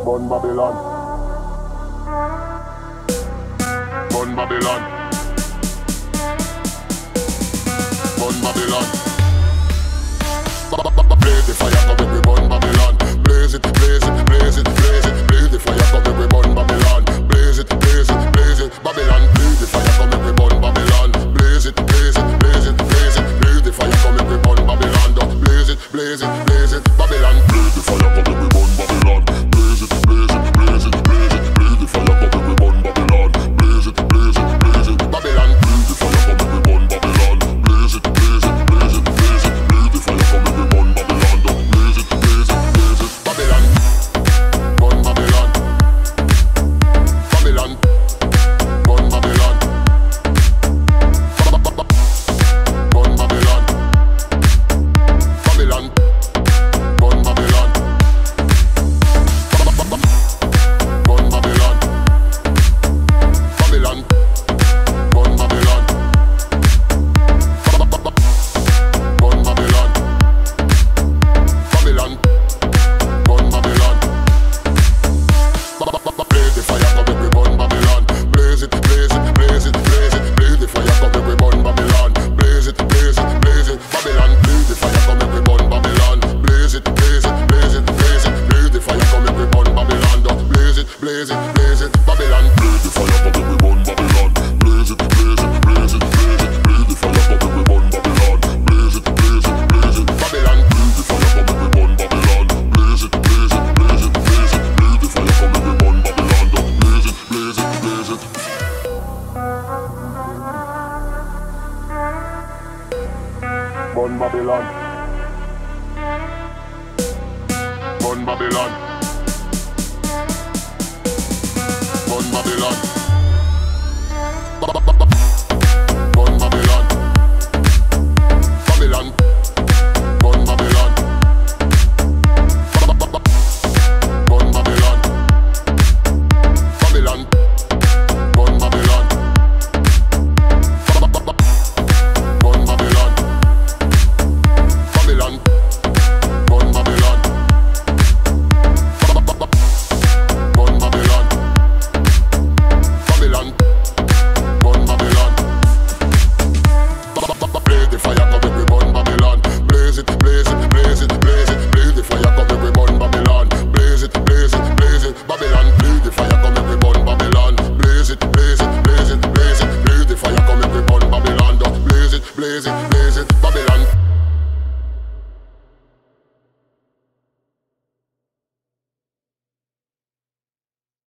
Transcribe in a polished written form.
Burn Babylon. Burn Babylon. Burn Babylon. Blaze the fire, come make we burn Babylon. Blaze it, blaze it, blaze it, blaze it. Blaze the fire, come make we burn Babylon. Blaze it, blaze it, blaze it, Babylon. Blaze the fire, come make we burn Babylon. Blaze it, blaze it, blaze it, blaze it. Blaze the fire, come make we burn Babylon. Blaze it, blaze it, blaze it, Babylon. Blaze the fire, come make we burn Babylon. Blaze it, blaze it, blaze it, blaze it. Blaze the fire, come make we burn Babylon. Blaze it, blaze it, blaze it, Babylon. Blaze the fire, come make we burn Babylon. Blaze it, blaze it, blaze it, blaze it. Blaze the fire, come make we burn Babylon. Blaze it, blaze it, blaze it, Babylon. Burn Babylon. Babylon. Burn Babylon. Burn Babylon. Babylon. Burn Babylon. Burn Babylon. Babylon. Burn Babylon. Burn Babylon. Babylon. Burn Babylon. Blaze the fire, come make we burn Babylon. Blaze it, blaze it, blaze it, blaze it. Blaze the fire, come make we burn Babylon. Blaze it, blaze it, blaze it, Babylon. Blaze the fire, come make we burn Babylon. Blaze it, blaze it, blaze it, blaze it. Blaze the fire, come make we burn Babylon. Blaze it, blaze it, blaze it, Babylon. Blaze the fire, come make we burn Babylon. Blaze it, blaze it, blaze it, blaze it. Blaze the fire, come make we burn Babylon. Blaze it, blaze it, blaze it, Babylon. Blaze the fire, come make we burn Babylon. Blaze it, blaze it, blaze it, blaze it. Blaze the fire, come make we burn Babylon. Blaze it, blaze it, blaze it. Burn Babylon. Burn Babylon. Burn Babylon.